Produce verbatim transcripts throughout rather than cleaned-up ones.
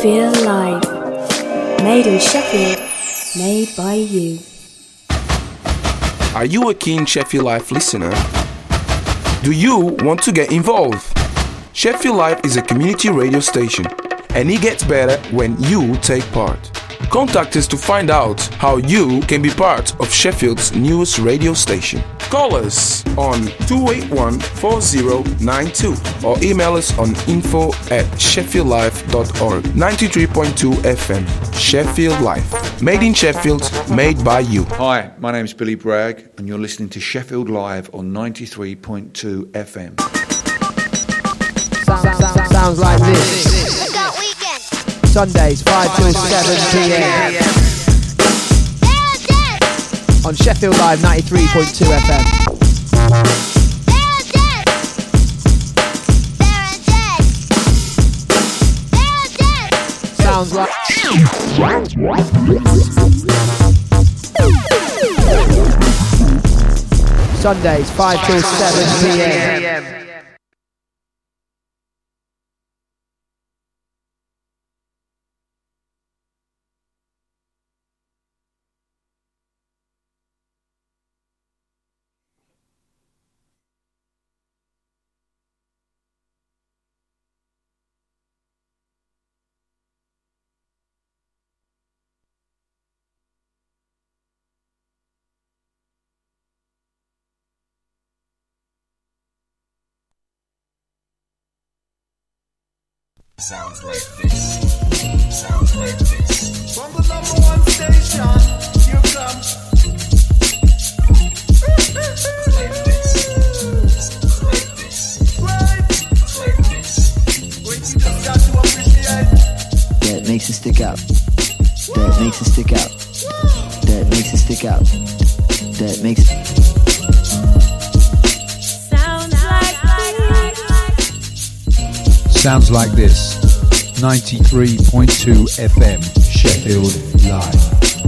Sheffield Live. Made in Sheffield, made by you. Are you a keen Sheffield Live listener? Do you want to get involved? Sheffield Live is a community radio station, and it gets better when you take part. Contact us to find out how you can be part of Sheffield's newest radio station. Call us on two eight one, four zero nine two or email us on info at sheffield live dot org. ninety-three point two F M, Sheffield Live. Made in Sheffield, made by you. Hi, my name is Billy Bragg, and you're listening to Sheffield Live on ninety-three point two F M. Sound, sound, sounds like this. Sundays, five till seven p.m. on Sheffield Live ninety-three point two F M. Sounds like Sundays, five till seven p.m. Sounds like this. Sounds like this. From the number one station, you come. Like this. Like this. Right. Like this. Wait, you just got to appreciate. That makes it stick out. That makes it stick out. That makes it stick out. That makes it. Sounds like this. ninety-three point two F M, Sheffield Live.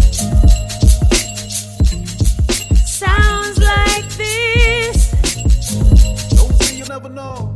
Sounds like this. Don't say you never know.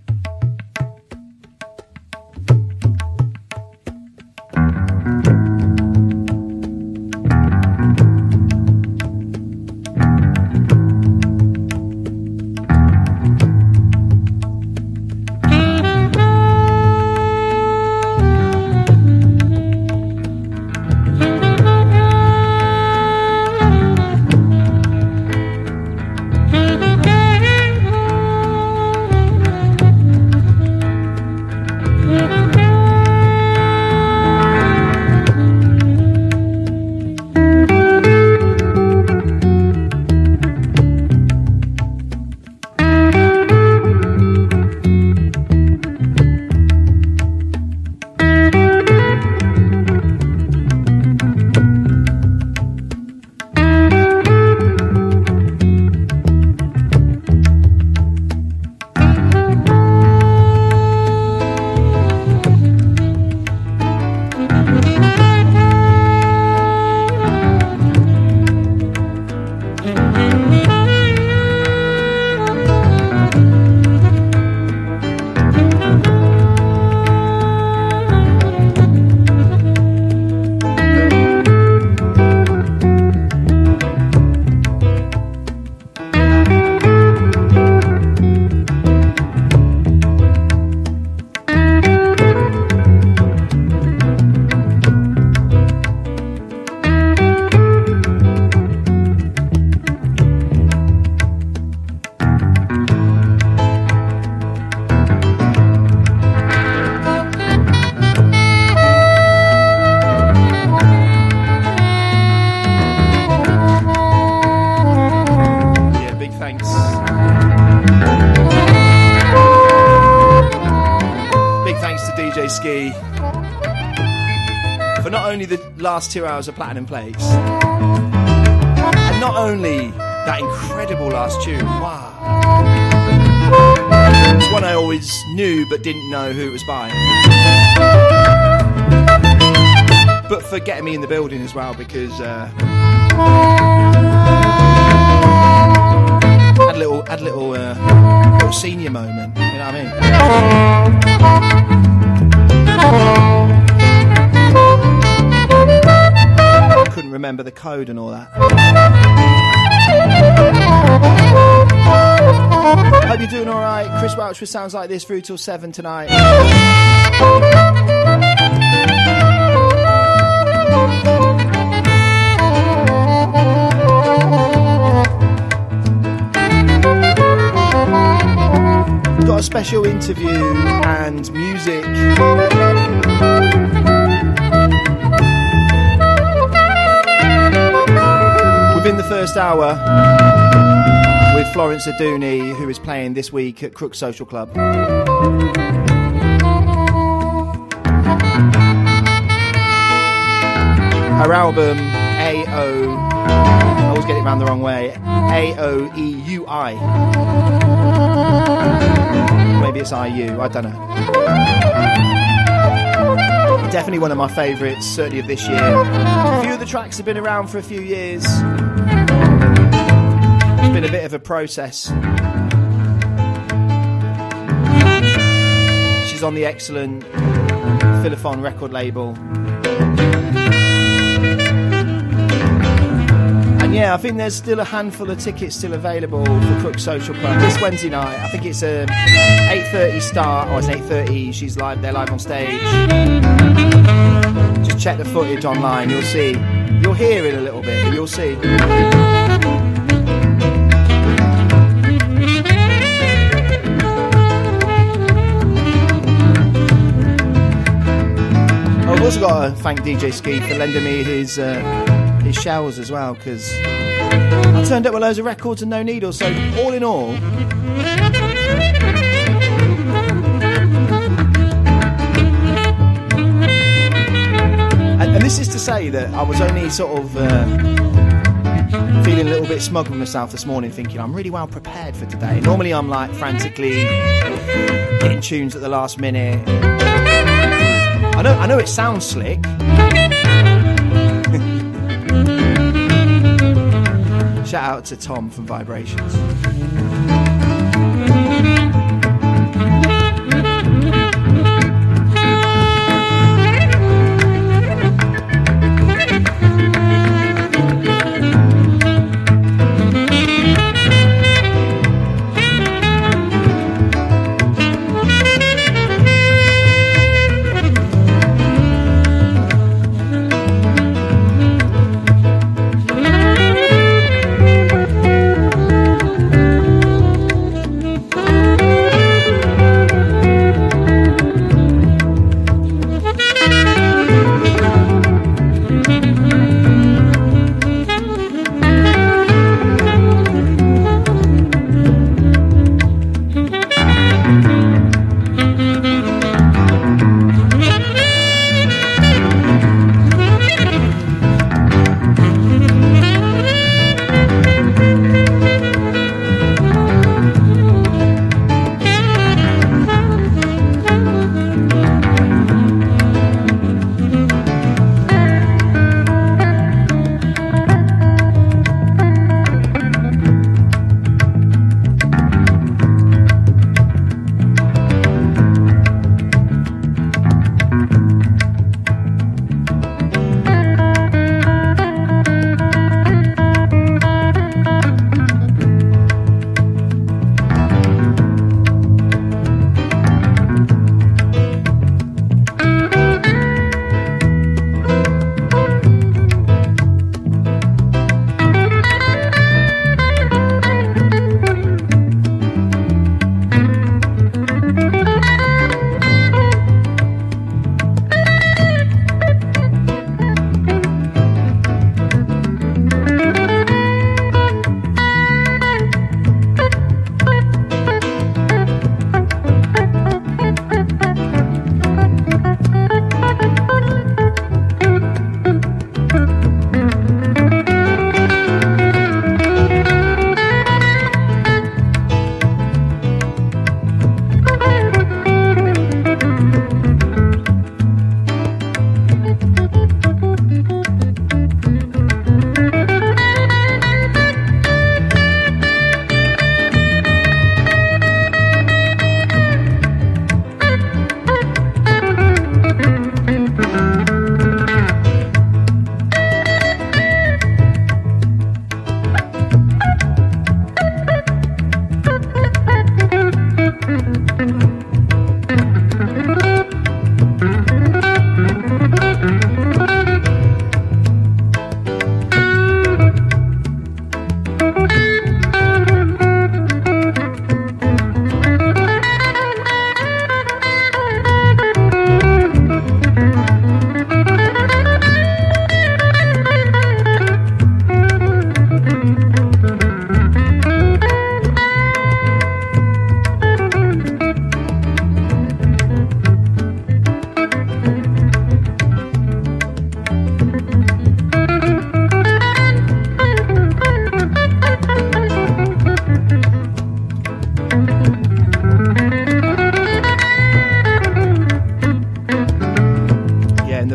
Last two hours of platinum plates, and not only that incredible last tune, wow, it's one I always knew but didn't know who it was by, but for getting me in the building as well, because uh, had a little had a little uh, little senior moment, you know what I mean? code and all that. Hope you're doing alright. Chris Welch with Sounds Like This through till seven tonight. Got a special interview and music within the first hour with Florence Aduni, who is playing this week at Crook Social Club. Her album A O, I always get it round the wrong way, A O E U I. Maybe it's I U, I don't know. Definitely one of my favourites, certainly of this year. A few of the tracks have been around for a few years. It's been a bit of a process. She's on the excellent Philophon record label. And yeah, I think there's still a handful of tickets still available for Crook Social Club this Wednesday night. I think it's a eight thirty start, or it's eight thirty. She's live. They're live on stage. Just check the footage online. You'll see. You'll hear it a little bit, but you'll see. I've also got to thank D J Ski for lending me his. Uh, his shells as well, because I turned up with loads of records and no needles, so all in all and, and this is to say that I was only sort of uh, feeling a little bit smug with myself this morning, thinking I'm really well prepared for today. Normally I'm like frantically getting tunes at the last minute. I know, I know it sounds slick. Shout out to Tom from Vibrations.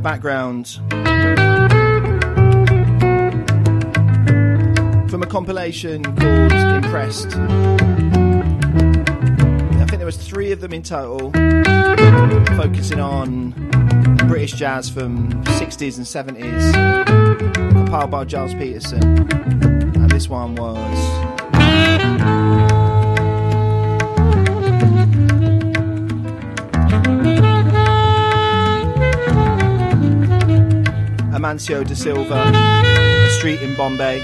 background from a compilation called Impressed. I think there was three of them in total, focusing on British jazz from sixties and seventies, compiled by Giles Peterson. And this one was Amancio da Silva, A Street in Bombay.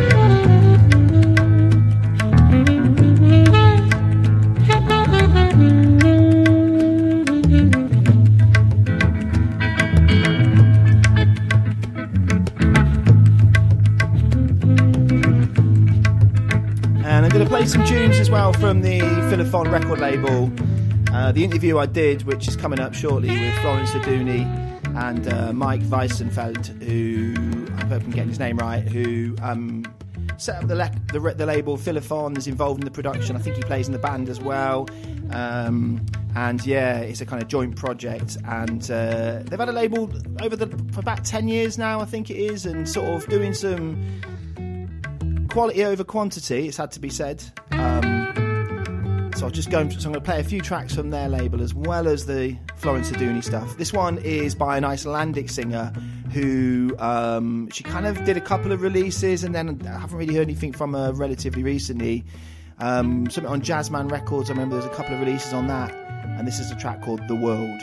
And I'm going to play some tunes as well from the Philophon record label. Uh, the interview I did, which is coming up shortly, with Florence Aduni and uh, Mike Weissenfeld, who, I hope I'm getting his name right, who um, set up the, le- the, re- the label Philophon, is involved in the production. I think he plays in the band as well. Um, and yeah, it's a kind of joint project. And uh, they've had a label over the for about ten years now, I think it is, and sort of doing some quality over quantity, it's had to be said. Um, So I'll just go. So I'm going to play a few tracks from their label as well as the Florence Aduni stuff. This one is by an Icelandic singer who um, she kind of did a couple of releases, and then I haven't really heard anything from her relatively recently. Um, something on Jazzman Records. I remember there's a couple of releases on that, and this is a track called "The World."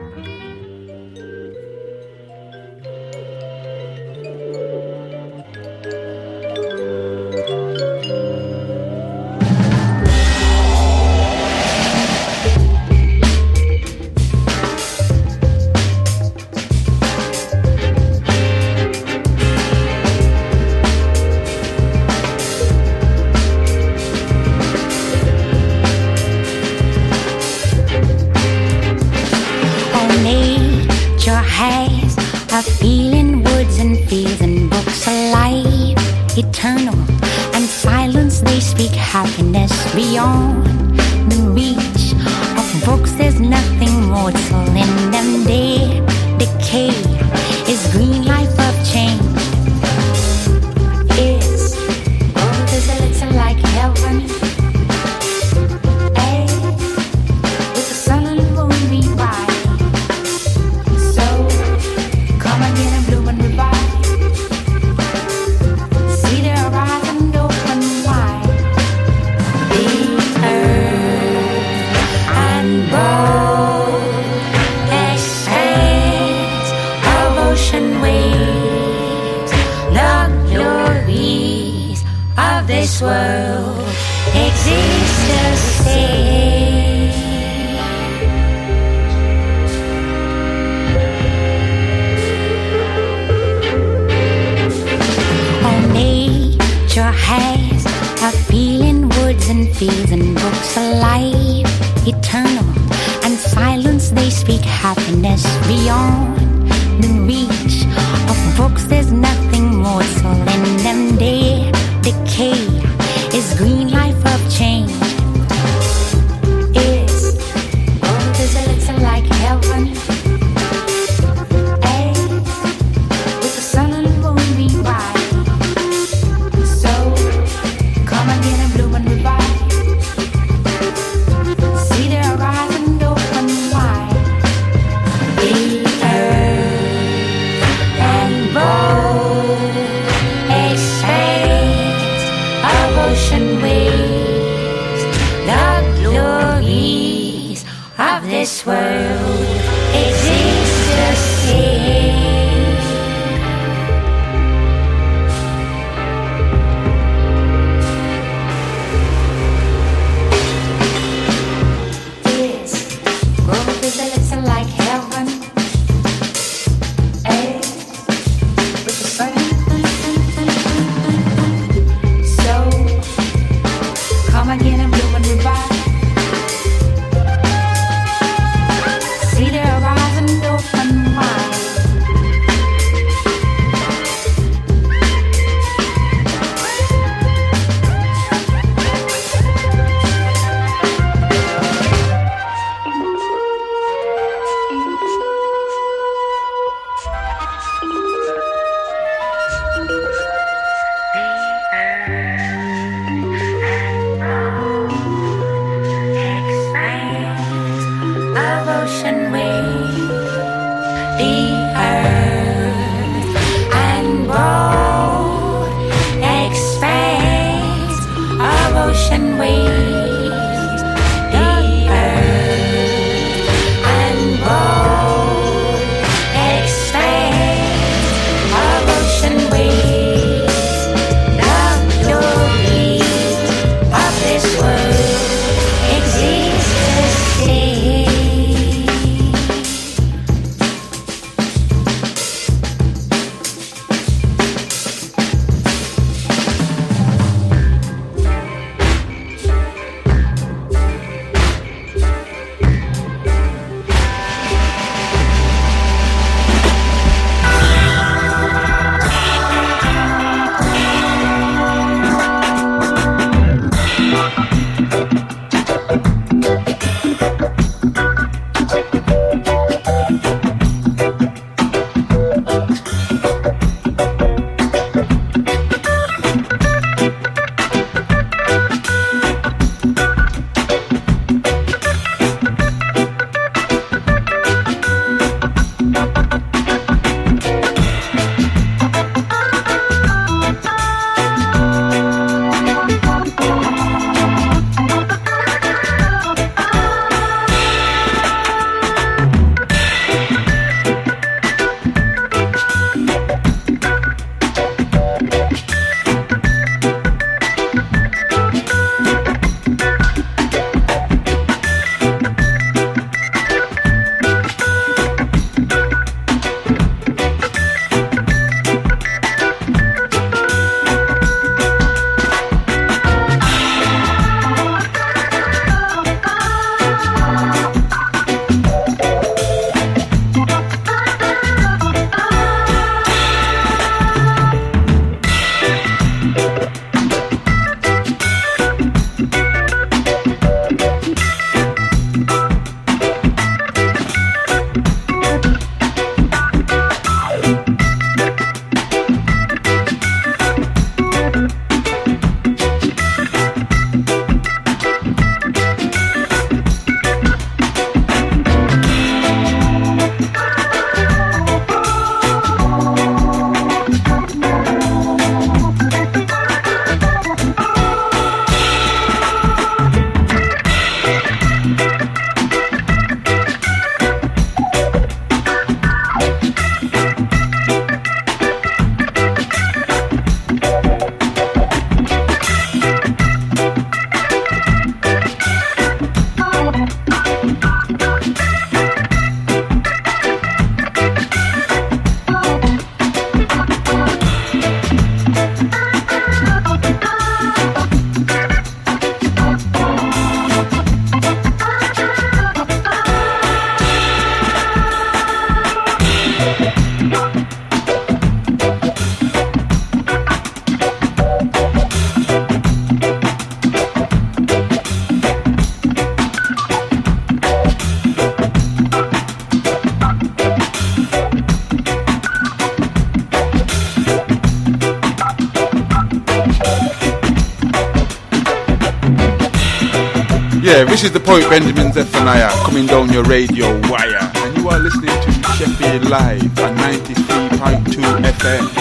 Happiness beyond the reach of books. There's nothing mortal in them. Dead decay is green life of change. It's world is a little like heaven. Hey, with the sun and moon we ride. So come again and bloom and revive. See the horizon open wide. Expanse of ocean waves, the glories of this world exist to stay. Oh, nature has a feeling, woods and fields and books alive, eternal and silence. They speak happiness beyond the reach of books. There's nothing mortal in them. Dead decay is green life of change. It's world is a little like heaven. Hey, with the sun and moon we ride. So come again and bloom and revive. See the horizon open wide. The earth and bold expanse of ocean waves, the glories of this world exist to see. ocean waves, the earth and broad expanse of ocean waves, the earth and broad expanse of ocean waves, the glory of this world exists to see. Yeah, this is the poet Benjamin Zephaniah coming down your radio wire, and you are listening to Sheffield Live at ninety-three point two F M.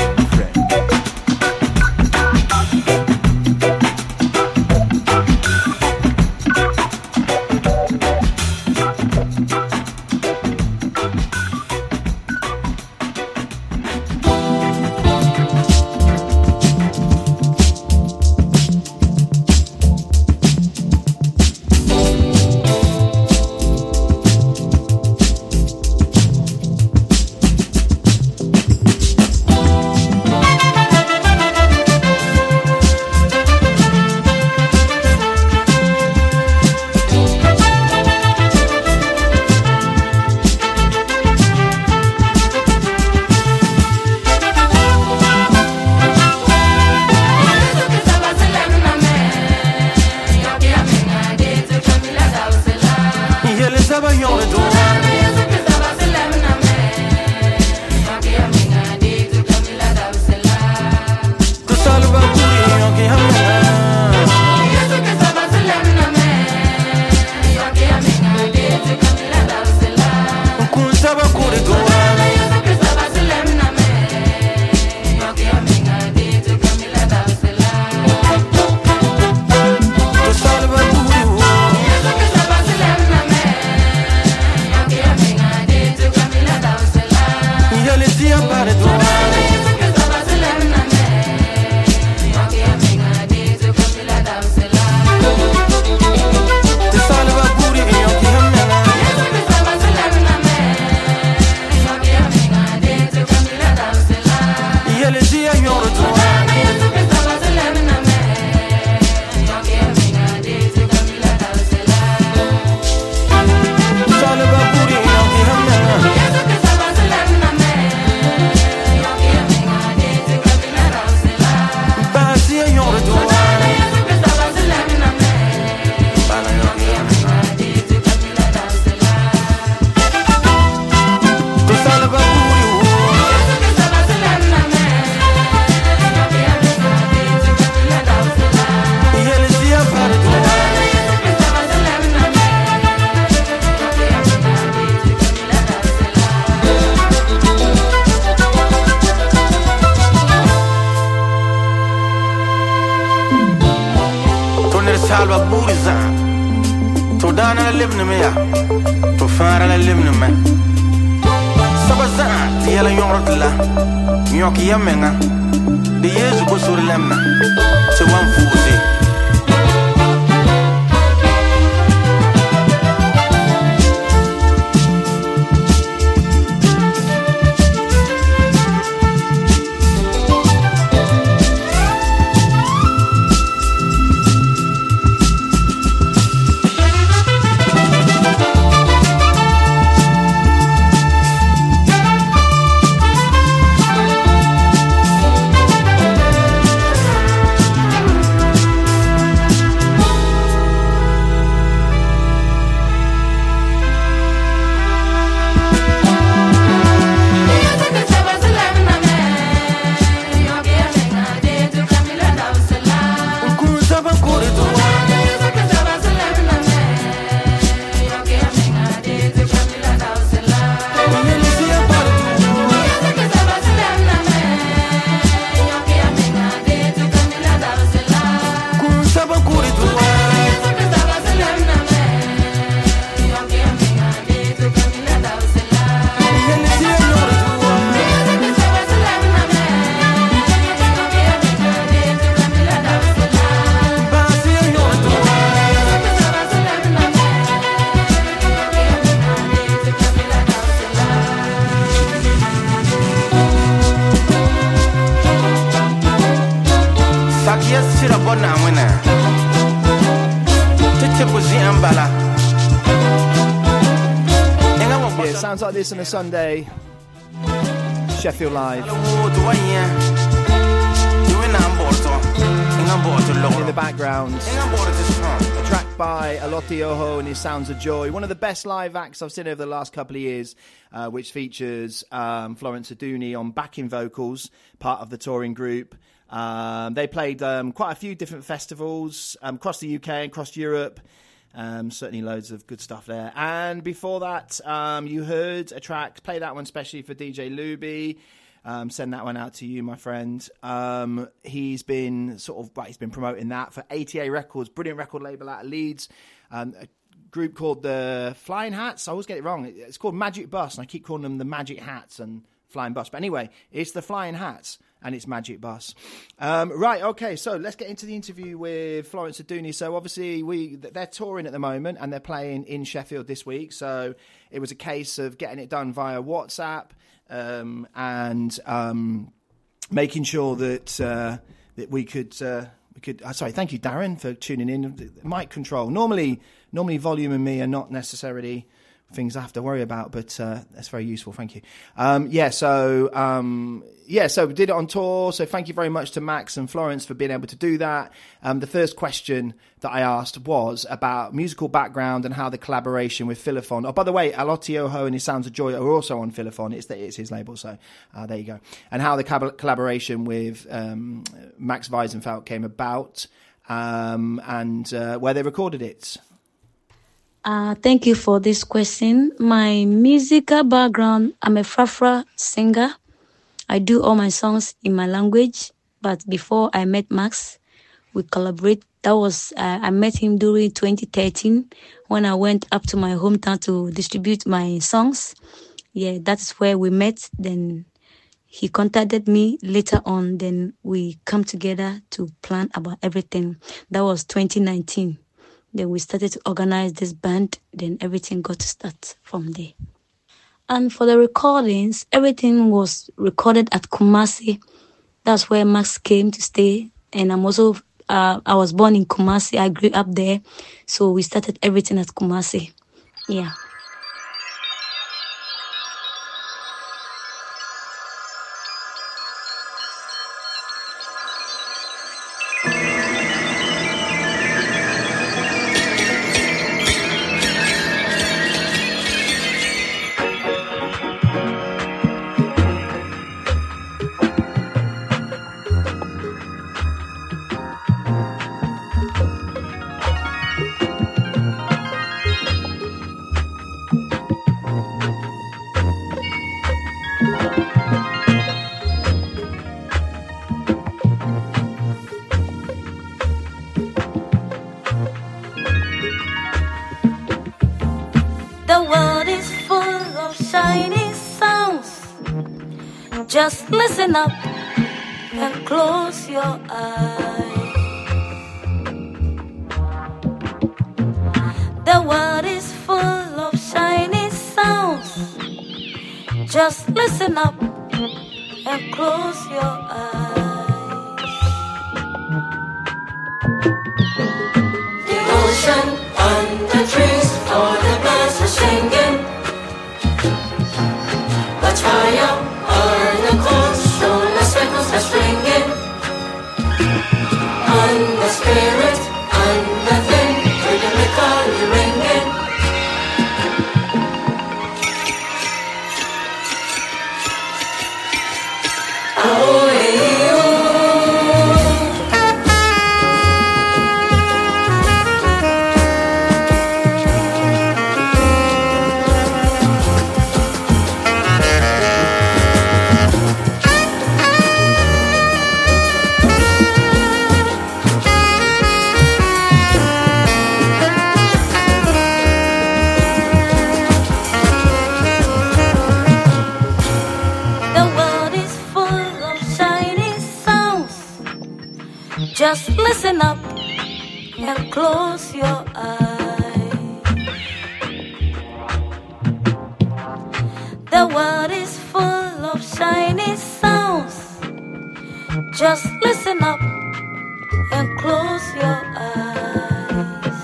visa. To dana la live me ya. To fara la live me. Sabaza ti yala yorot la. Nyoki yamenga. De yesu go sur lemna. Se wan fuzi. Sounds like this on a Sunday. Sheffield Live. In the background, a track by Aloti Oho and his Sounds of Joy. One of the best live acts I've seen over the last couple of years, uh, which features um, Florence Aduni on backing vocals, part of the touring group. Um, they played um, quite a few different festivals um, across the U K and across Europe. Um, certainly loads of good stuff there. And before that, um, you heard a track, play that one especially for D J Luby. Um, send that one out to you, my friend. Um, he's been sort of, right, he's been promoting that for A T A Records, brilliant record label out of Leeds. Um, a group called the Flying Hats. I always get it wrong. It's called Magic Bus, and I keep calling them the Magic Hats and Flying Bus. But anyway, it's the Flying Hats. And it's Magic Bus. Um, right, okay, so let's get into the interview with Florence Aduni. So obviously we they're touring at the moment and they're playing in Sheffield this week. So it was a case of getting it done via WhatsApp um, and um, making sure that uh, that we could... Uh, we could. Uh, sorry, thank you, Darren, for tuning in. Mic control. Normally, normally volume and me are not necessarily things I have to worry about, but uh, that's very useful. Thank you. Um, yeah, so um, yeah, so we did it on tour. So thank you very much to Max and Florence for being able to do that. Um, the first question that I asked was about musical background and how the collaboration with Philophon. Oh, by the way, Aloti Oho and his Sounds of Joy are also on Philophon. It's the, it's his label, so uh, there you go. And how the cab- collaboration with um, Max Wiesenfeld came about, um, and uh, where they recorded it. Uh, thank you for this question. My musical background, I'm a Frafra singer. I do all my songs in my language. But before I met Max, we collaborate. That was, uh, I met him during twenty thirteen when I went up to my hometown to distribute my songs. Yeah, that's where we met. Then he contacted me later on. Then we come together to plan about everything. That was twenty nineteen. Then we started to organize this band. Then everything got to start from there. And for the recordings, everything was recorded at Kumasi. That's where Max came to stay. And I'm also, uh, I was born in Kumasi. I grew up there. So we started everything at Kumasi. Yeah. Just listen up and close your eyes. The world is full of shiny sounds. Just listen up and close your eyes. The ocean under trees for the birds are singing. But higher are the chords, so the circles are stringing. On the spirit, on the thing, rhythmically ringing. Oh, hey, oh. Just listen up and close your eyes. The world is full of shiny sounds. Just listen up and close your eyes.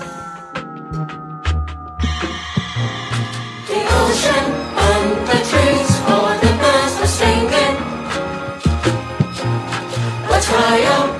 The ocean and the trees for the birds are singing. But higher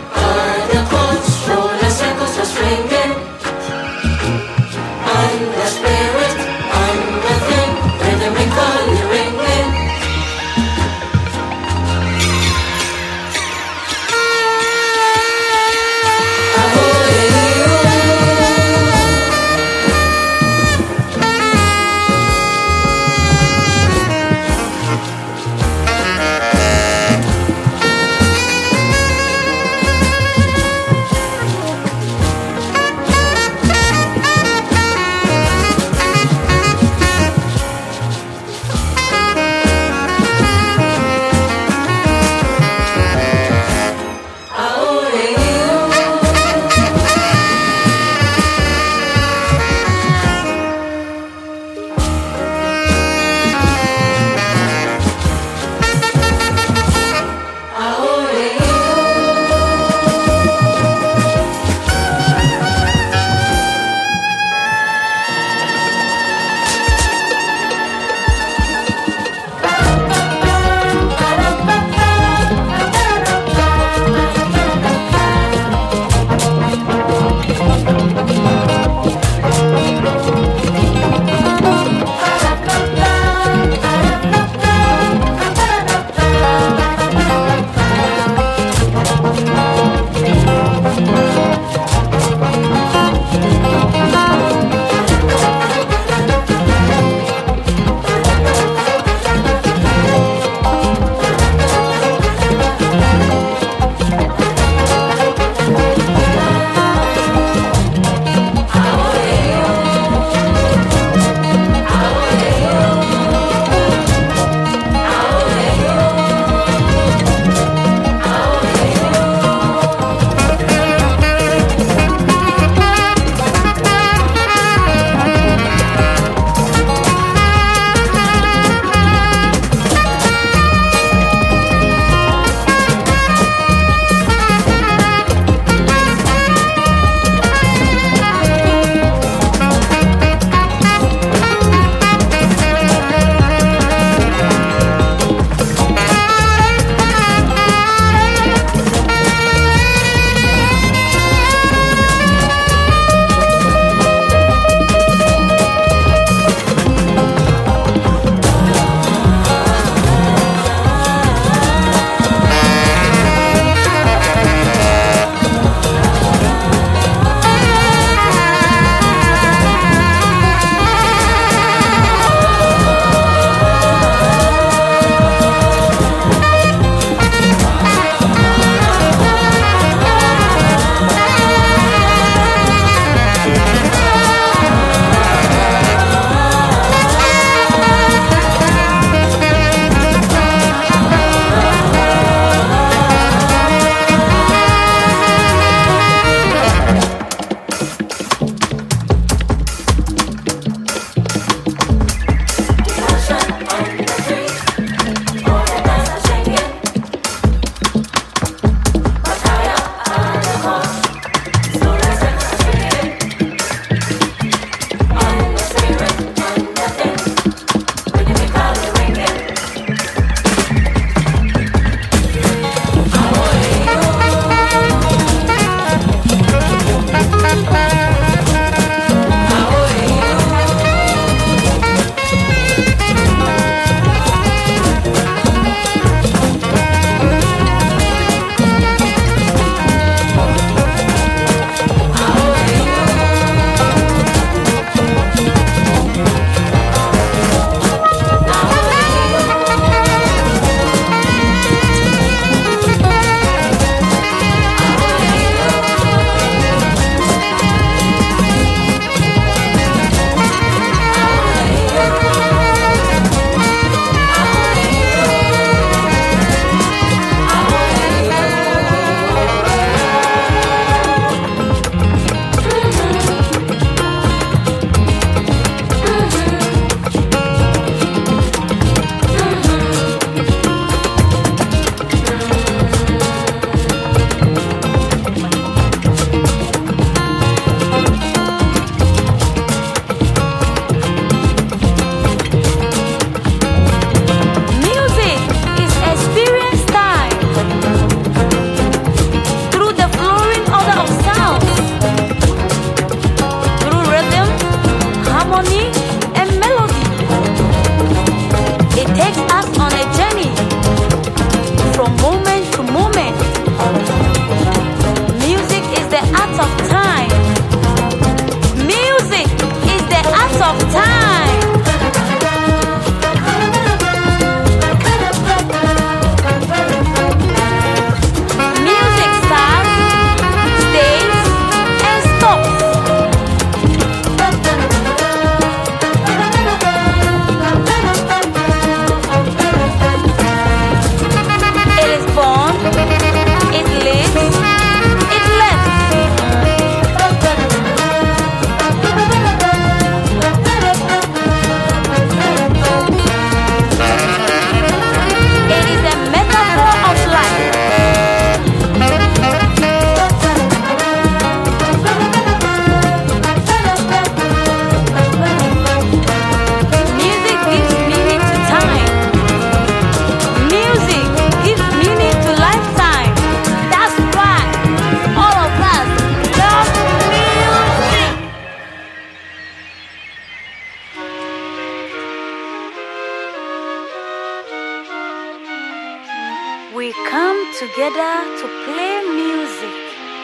We come together to play music.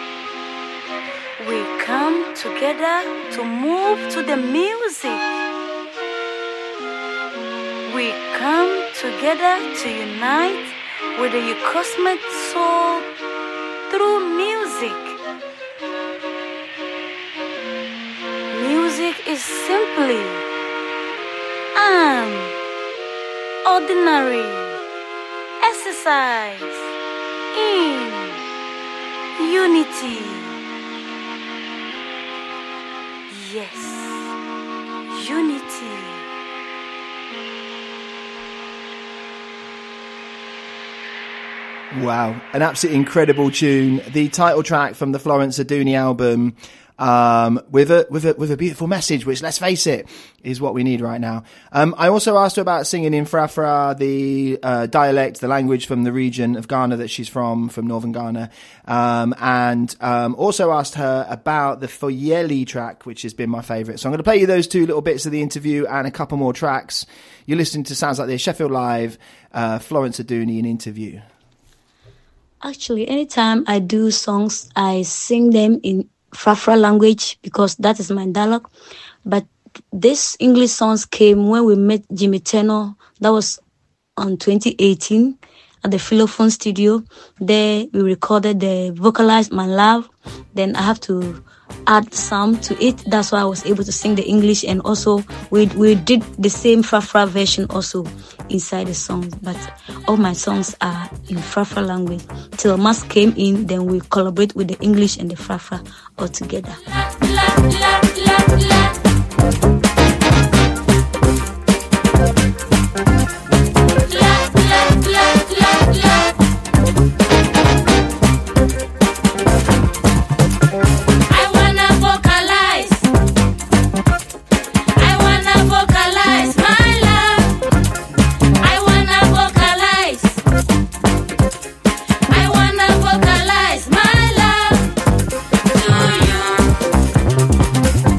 We come together to move to the music. We come together to unite with the cosmic soul through music. Music is simply an ordinary exercise in unity. Yes, unity. Wow, an absolutely incredible tune. The title track from the Florence Aduni album, um, with a with a with a beautiful message, which, let's face it, is what we need right now. Um, I also asked her about singing in Frafra, the uh, dialect, the language from the region of Ghana that she's from, from northern Ghana, um, and um, also asked her about the Foyeli track, which has been my favourite. So I'm going to play you those two little bits of the interview and a couple more tracks. You're listening to Sounds Like This, Sheffield Live, uh, Florence Aduni, an interview. Actually, anytime I do songs, I sing them in Frafra language because that is my dialogue. But these English songs came when we met Jimmy Tenor. That was on twenty eighteen at the Philophone studio. There we recorded the Vocalize My Love. Then I have to add some to it. That's why I was able to sing the English, and also we we did the same Frafra version also inside the songs. But all my songs are in Frafra language. Till Mas came in, then we collaborate with the English and the Frafra all together. Vocalize my love to you.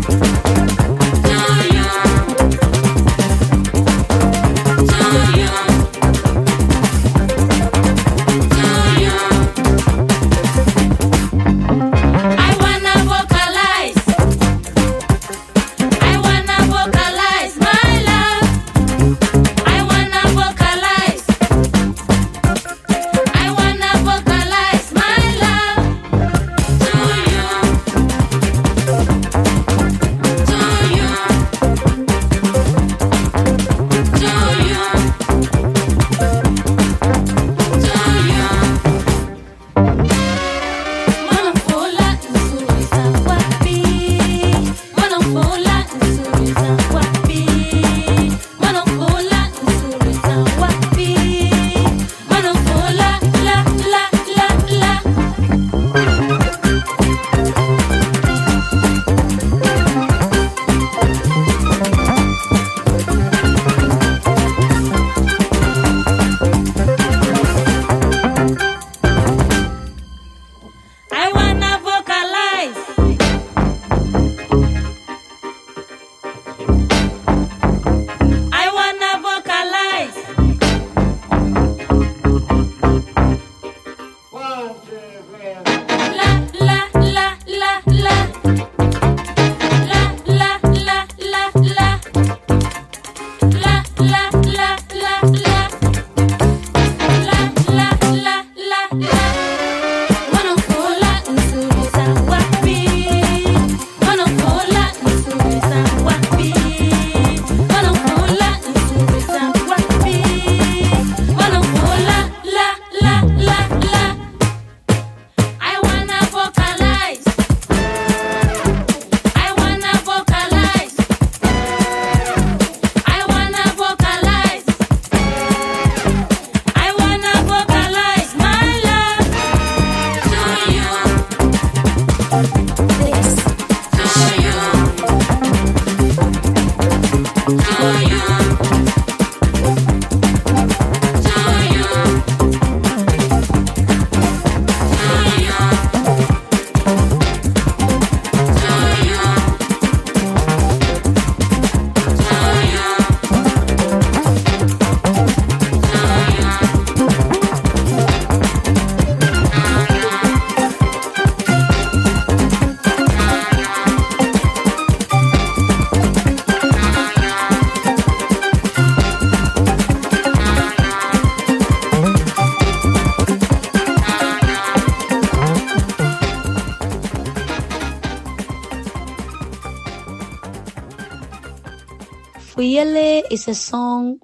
Fuyele is a song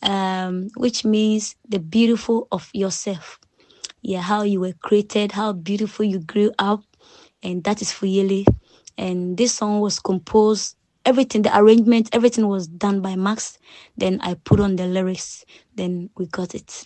um, which means the beautiful of yourself. Yeah, how you were created, how beautiful you grew up, and that is Fuyele. And this song was composed, everything, the arrangement, everything was done by Max. Then I put on the lyrics, then we got it.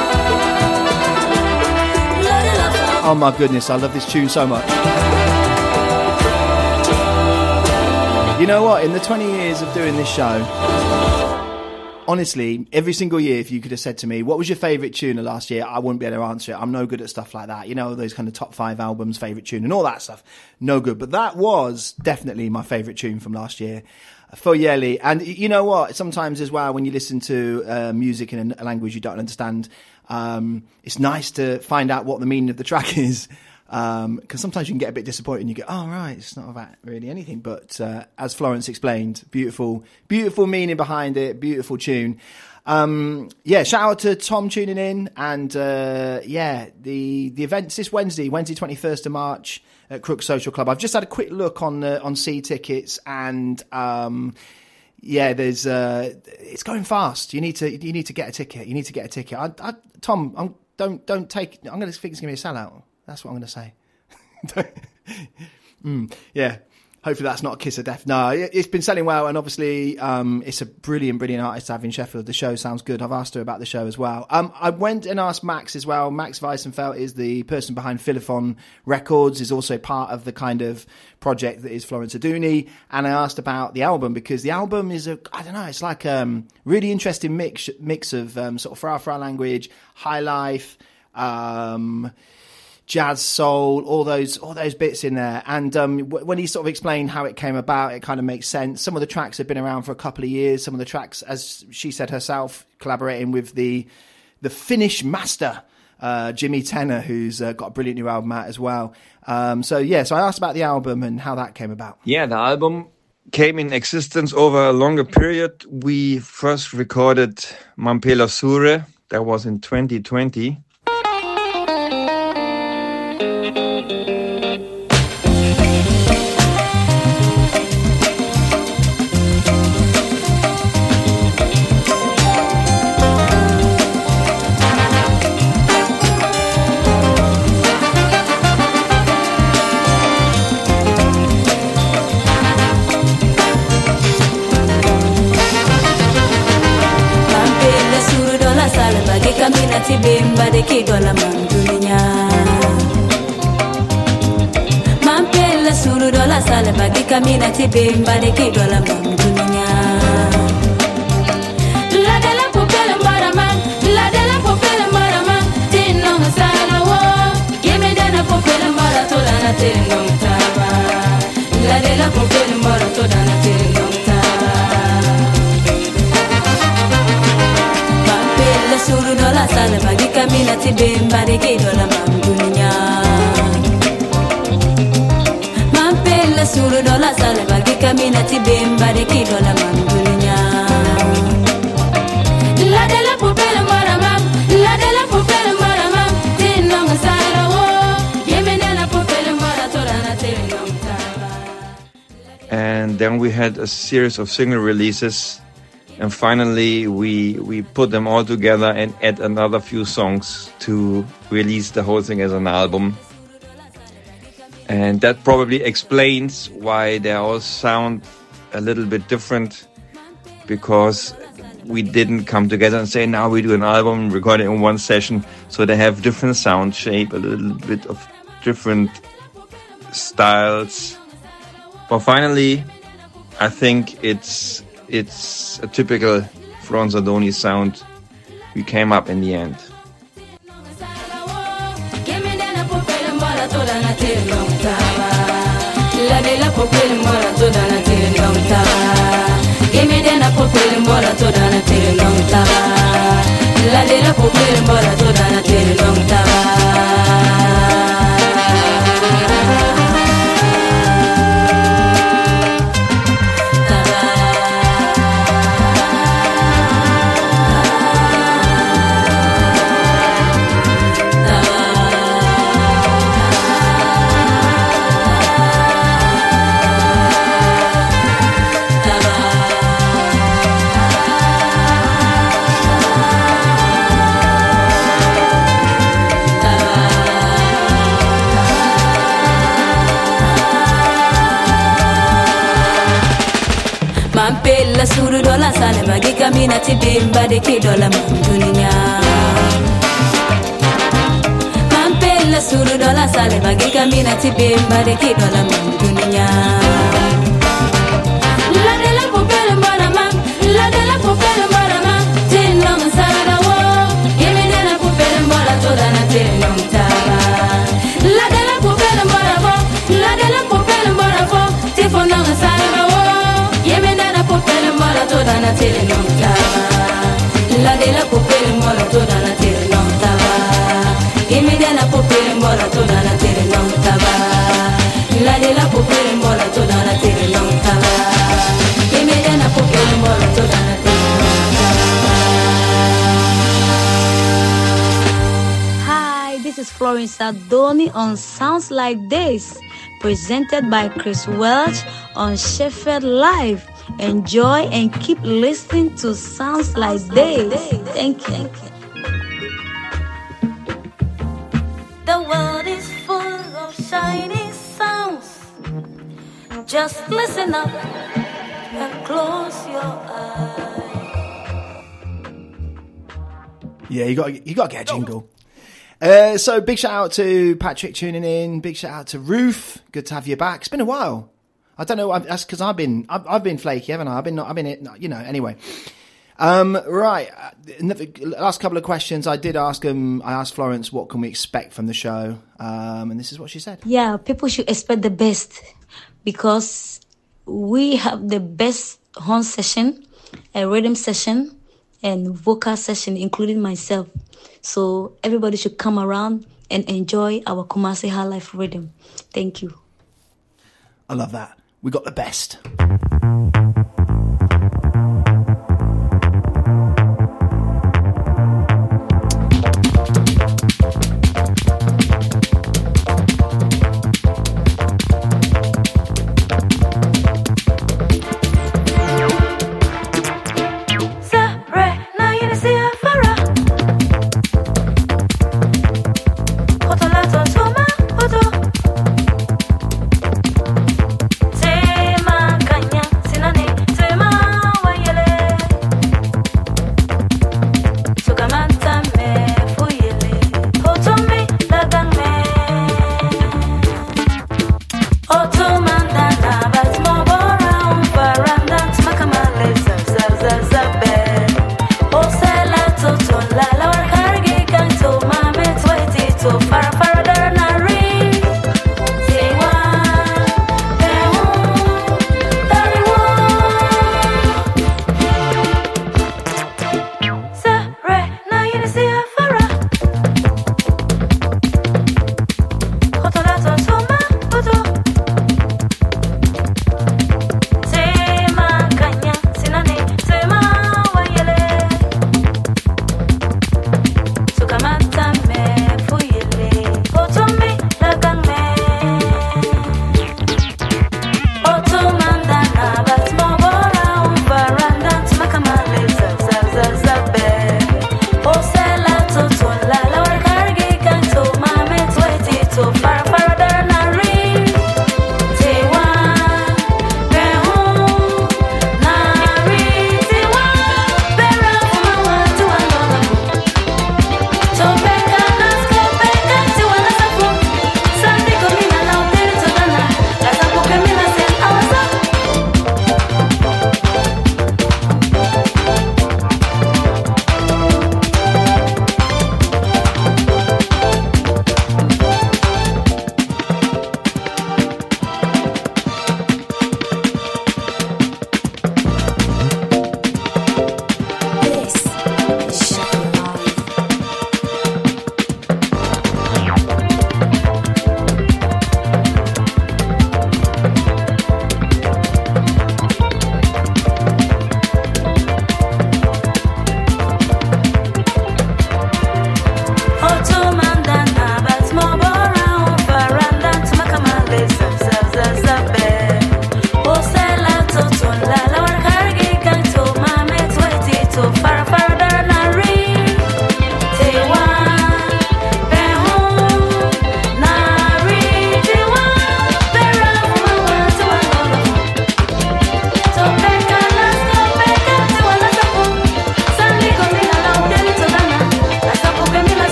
Oh my goodness, I love this tune so much. You know what? In the twenty years of doing this show, honestly, every single year, if you could have said to me, what was your favourite tune of last year? I wouldn't be able to answer it. I'm no good at stuff like that. You know, those kind of top five albums, favourite tune and all that stuff. No good. But that was definitely my favourite tune from last year. Foyeli. And you know what? Sometimes as well, when you listen to uh, music in a language you don't understand, um, it's nice to find out what the meaning of the track is. Because um, sometimes you can get a bit disappointed and you go, oh, right, it's not about really anything. But uh, as Florence explained, beautiful, beautiful meaning behind it, beautiful tune. Um, yeah, shout out to Tom tuning in. And uh, yeah, the, the event's this Wednesday, Wednesday twenty-first of March at Crook Social Club. I've just had a quick look on uh, on C tickets and... Um, yeah, there's uh, it's going fast. You need to you need to get a ticket. You need to get a ticket. I, I, Tom, I'm, don't don't take. I'm going to think it's going to be a sellout. That's what I'm going to say. mm, yeah. Hopefully that's not a kiss of death. No, it's been selling well, and obviously um, it's a brilliant, brilliant artist to have in Sheffield. The show sounds good. I've asked her about the show as well. Um, I went and asked Max as well. Max Weissenfeld is the person behind Philophon Records, is also part of the kind of project that is Florence Aduni. And I asked about the album, because the album is a, I don't know, it's like a um, really interesting mix mix of um, sort of Fra Fra language, high life, um jazz, soul, all those all those bits in there. And um, w- when he sort of explained how it came about, it kind of makes sense. Some of the tracks have been around for a couple of years. Some of the tracks, as she said herself, collaborating with the the Finnish master, uh, Jimmy Tenor, who's uh, got a brilliant new album out as well. Um, so, yeah, so I asked about the album and how that came about. Yeah, the album came in existence over a longer period. We first recorded Mampela Sure. That was in twenty twenty. Bimba de kidola mandunya Mampela suru dola sale bagi kamina ti bimba de kidola mandunya La de la popela maraman La de la popela maraman Tinno masala wo Yeme de na popela maratola na tinno taba La de la popela maratola na tinno taba Mampela suru dola sale bagi kamina ti bimba de kidola mandunya Mampela suru dola sale bagi kamina ti bimba de kidola mandunya La de la popela maramam La de la popela maramam Tinno masala wo Yeme de la popela maratola na tinno taba. And then we had a series of single releases. And finally, we we put them all together and add another few songs to release the whole thing as an album. And that probably explains why they all sound a little bit different, because we didn't come together and say, now we do an album, record it in one session. So they have different sound shape, a little bit of different styles. But finally, I think it's... It's a typical Florence Aduni sound. We came up in the end. Mampela suru dola sale bagi kamina ti bimba de kidola mandunya Mampela suru dola sale bagi kamina ti bimba de kidola mandunya Florence Adoni on Sounds Like This, presented by Chris Welch on Sheffield Live. Enjoy and keep listening to Sounds Like This. Thank you. The world is full of shiny sounds. Just listen up and close your eyes. Yeah, you got you got to get a jingle. Uh, so big shout out to Patrick tuning in. Big shout out to Ruth. Good to have you back. It's been a while. I don't know. That's because I've been I've, I've been flaky, haven't I? I've been not. I've been you know. Anyway, um, right. Last couple of questions. I did ask um. I asked Florence what can we expect from the show, um, and this is what she said. Yeah, people should expect the best because we have the best horn session, a rhythm session, and vocal session, including myself. So everybody should come around and enjoy our Kumasi High Life rhythm. Thank you. I love that. We got the best.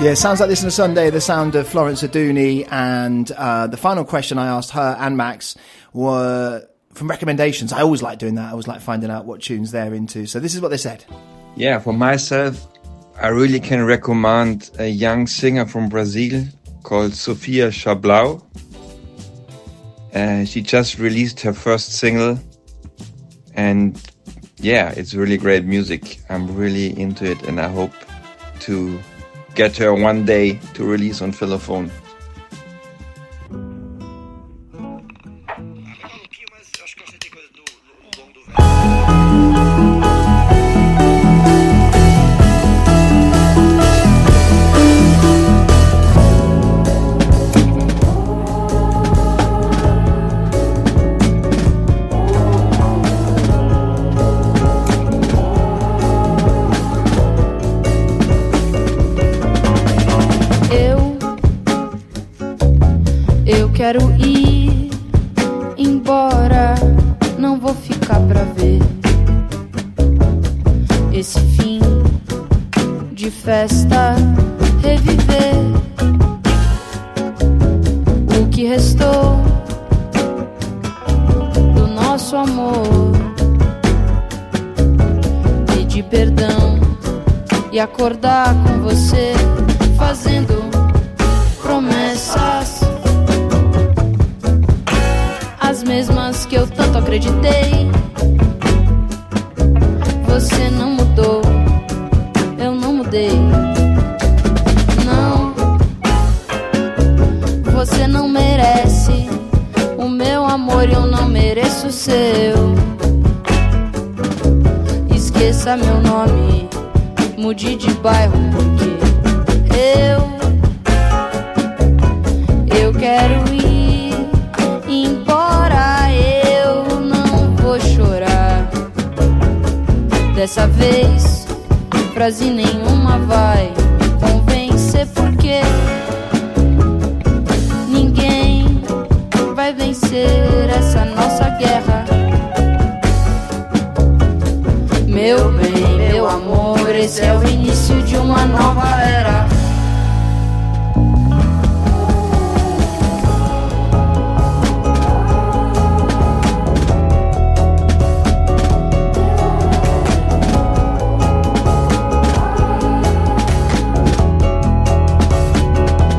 Yeah, sounds like this on a Sunday, the sound of Florence Aduni. And uh, the final question I asked her and Max were from recommendations. I always like doing that. I always like finding out what tunes they're into. So this is what they said. Yeah, for myself, I really can recommend a young singer from Brazil called Sofia Chablau. Uh, she just released her first single, and yeah, it's really great music. I'm really into it, and I hope to get her one day to release on Philophone. Quero ir embora, não vou ficar pra ver esse fim de festa reviver o que restou do nosso amor. Pedir perdão e acordar com você, fazendo promessas, as mesmas que eu tanto acreditei. Você não mudou, eu não mudei. Não, você não merece o meu amor e eu não mereço o seu. Esqueça meu nome, mude de bairro, porque eu Eu quero ir embora, eu não vou chorar. Dessa vez, frase nenhuma vai